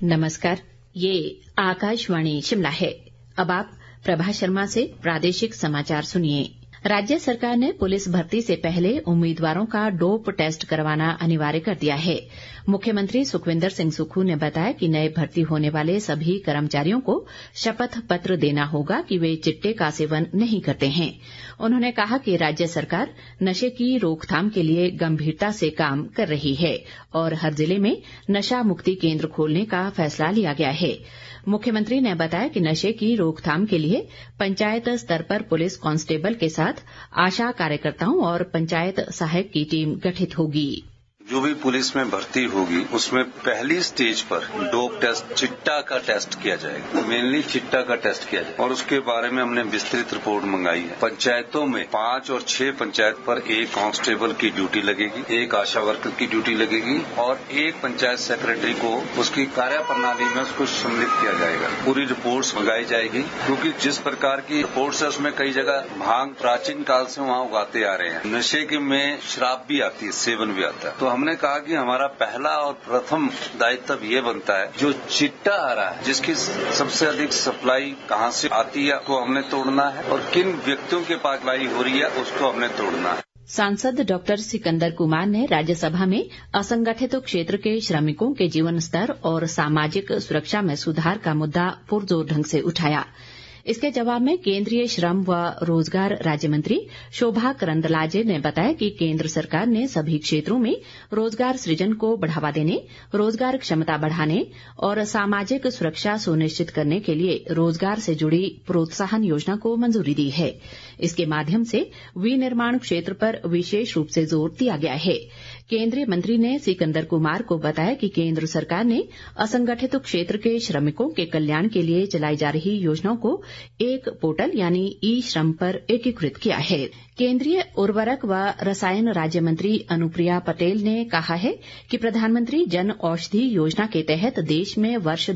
नमस्कार, ये आकाशवाणी शिमला है। अब आप प्रभा शर्मा से प्रादेशिक समाचार सुनिए। राज्य सरकार ने पुलिस भर्ती से पहले उम्मीदवारों का डोप टेस्ट करवाना अनिवार्य कर दिया है। मुख्यमंत्री सुखविंदर सिंह सुक्खू ने बताया कि नए भर्ती होने वाले सभी कर्मचारियों को शपथ पत्र देना होगा कि वे चिट्टे का सेवन नहीं करते हैं। उन्होंने कहा कि राज्य सरकार नशे की रोकथाम के लिए गंभीरता से काम कर रही है और हर जिले में नशा मुक्ति केंद्र खोलने का फैसला लिया गया है। मुख्यमंत्री ने बताया कि नशे की रोकथाम के लिए पंचायत स्तर पर पुलिस कांस्टेबल के साथ आशा कार्यकर्ताओं और पंचायत सहायक की टीम गठित होगी। जो भी पुलिस में भर्ती होगी उसमें पहली स्टेज पर डोप टेस्ट, चिट्टा का टेस्ट किया जाएगा। मेनली चिट्टा का टेस्ट किया जाएगा और उसके बारे में हमने विस्तृत रिपोर्ट मंगाई है। पंचायतों में 5 और 6 पंचायत पर एक कांस्टेबल की ड्यूटी लगेगी, एक आशा वर्कर की ड्यूटी लगेगी और एक पंचायत सेक्रेटरी को उसकी कार्य प्रणाली में उसको सम्मिलित किया जाएगा। पूरी रिपोर्ट्स मंगाई जाएगी क्योंकि जिस प्रकार की रिपोर्ट्स है उसमें कई जगह भांग प्राचीन काल से वहाँ उगाते आ रहे हैं। नशे के में शराब भी आती है, सेवन भी आता है। तो हमने कहा कि हमारा पहला और प्रथम दायित्व ये बनता है, जो चिट्टा आ रहा है जिसकी सबसे अधिक सप्लाई कहाँ से आती है उसको हमने तोड़ना है और किन व्यक्तियों के पास सप्लाई हो रही है उसको हमने तोड़ना है। सांसद डॉक्टर सिकंदर कुमार ने राज्यसभा में असंगठित क्षेत्र के श्रमिकों के जीवन स्तर और सामाजिक सुरक्षा में सुधार का मुद्दा पुरजोर ढंग से उठाया। इसके जवाब में केंद्रीय श्रम व रोजगार राज्य मंत्री शोभा करंदलाजे ने बताया कि केंद्र सरकार ने सभी क्षेत्रों में रोजगार सृजन को बढ़ावा देने, रोजगार क्षमता बढ़ाने और सामाजिक सुरक्षा सुनिश्चित करने के लिए रोजगार से जुड़ी प्रोत्साहन योजना को मंजूरी दी है। इसके माध्यम से विनिर्माण क्षेत्र पर विशेष रूप से जोर दिया गया है। केंद्रीय मंत्री ने सिकंदर कुमार को बताया कि केंद्र सरकार ने असंगठित क्षेत्र के श्रमिकों के कल्याण के लिए चलाई जा रही योजनाओं को एक पोर्टल यानी ई श्रम पर एकीकृत किया है। केंद्रीय उर्वरक व रसायन राज्य मंत्री अनुप्रिया पटेल ने कहा है कि प्रधानमंत्री जन औषधि योजना के तहत देश में वर्ष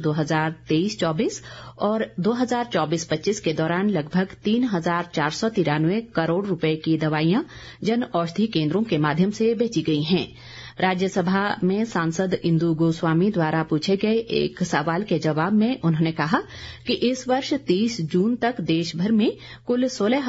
2023-24 और 2024-25 के दौरान लगभग 3,493 करोड़ रुपए की दवाइयां जन औषधि केंद्रों के माध्यम से बेची गई हैं। राज्यसभा में सांसद इंदु गोस्वामी द्वारा पूछे गए एक सवाल के जवाब में उन्होंने कहा कि इस वर्ष 30 जून तक देश भर में कुल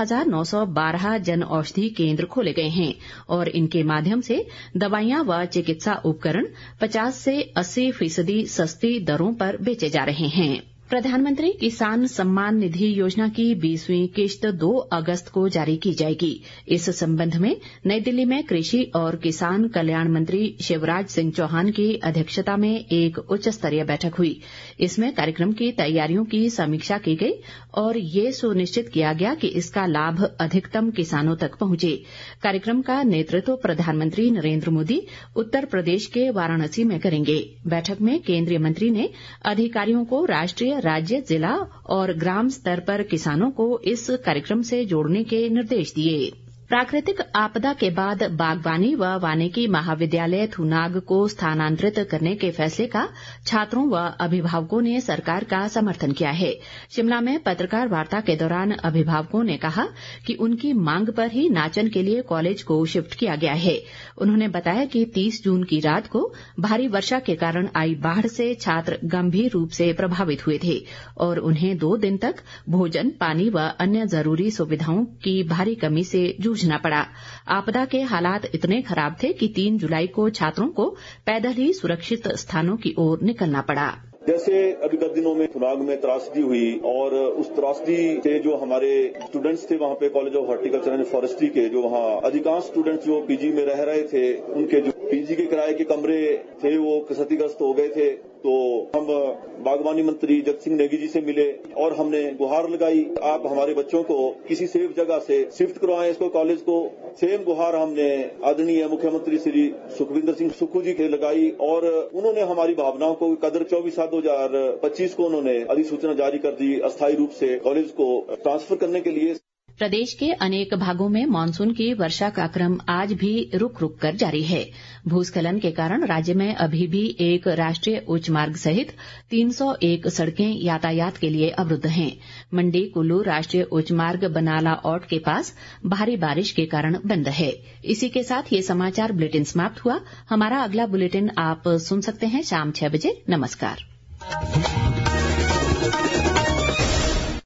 16,912 जन औषधि केंद्र खोले गए हैं और इनके माध्यम से दवाइयां व चिकित्सा उपकरण 50 से 80% सस्ती दरों पर बेचे जा रहे हैं। प्रधानमंत्री किसान सम्मान निधि योजना की 20वीं किश्त 2 अगस्त को जारी की जाएगी। इस संबंध में नई दिल्ली में कृषि और किसान कल्याण मंत्री शिवराज सिंह चौहान की अध्यक्षता में एक उच्च स्तरीय बैठक हुई। इसमें कार्यक्रम की तैयारियों की समीक्षा की गई और ये सुनिश्चित किया गया कि इसका लाभ अधिकतम किसानों तक पहुंचे। कार्यक्रम का नेतृत्व प्रधानमंत्री नरेंद्र मोदी उत्तर प्रदेश के वाराणसी में करेंगे। बैठक में केंद्रीय मंत्री ने अधिकारियों को राष्ट्रीय, राज्य, जिला और ग्राम स्तर पर किसानों को इस कार्यक्रम से जोड़ने के निर्देश दिए। प्राकृतिक आपदा के बाद बागवानी व वानिकी महाविद्यालय थुनाग को स्थानांतरित करने के फैसले का छात्रों व अभिभावकों ने सरकार का समर्थन किया है। शिमला में पत्रकार वार्ता के दौरान अभिभावकों ने कहा कि उनकी मांग पर ही नाचन के लिए कॉलेज को शिफ्ट किया गया है। उन्होंने बताया कि 30 जून की रात को भारी वर्षा के कारण आई बाढ़ से छात्र गंभीर रूप से प्रभावित हुए थे और उन्हें 2 दिन तक भोजन, पानी व अन्य जरूरी सुविधाओं की भारी कमी से जूझना पड़ा। आपदा के हालात इतने खराब थे कि 3 जुलाई को छात्रों को पैदल ही सुरक्षित स्थानों की ओर निकलना पड़ा। जैसे अभी 10 दिनों में थुनाग में त्रासदी हुई और उस त्रासदी से जो हमारे स्टूडेंट्स थे वहाँ पे college of horticulture and forestry के, जो वहाँ अधिकांश स्टूडेंट्स जो पीजी में रह रहे थे, उनके जो पीजी के किराए के कमरे थे वो क्षतिग्रस्त हो गए थे। तो हम बागवानी मंत्री जगत सिंह नेगी जी से मिले और हमने गुहार लगाई, आप हमारे बच्चों को किसी सेफ जगह से शिफ्ट करवाएं इसको कॉलेज को। सेम गुहार हमने आदरणीय मुख्यमंत्री श्री सुखविंदर सिंह सुक्खू जी के लगाई और उन्होंने हमारी भावनाओं को कदर 24/7/2025 को उन्होंने अधिसूचना जारी कर दी अस्थायी रूप से कॉलेज को ट्रांसफर करने के लिए। प्रदेश के अनेक भागों में मानसून की वर्षा का क्रम आज भी रुक रुक कर जारी है। भूस्खलन के कारण राज्य में अभी भी एक राष्ट्रीय उच्च मार्ग सहित 301 सड़कें यातायात के लिए अवरुद्ध हैं। मंडी कुल्लू राष्ट्रीय उच्च मार्ग बनाला औट के पास भारी बारिश के कारण बंद है। इसी के साथ ये समाचार बुलेटिन समाप्त हुआ। हमारा अगला बुलेटिन आप सुन सकते हैं शाम 6 बजे। नमस्कार।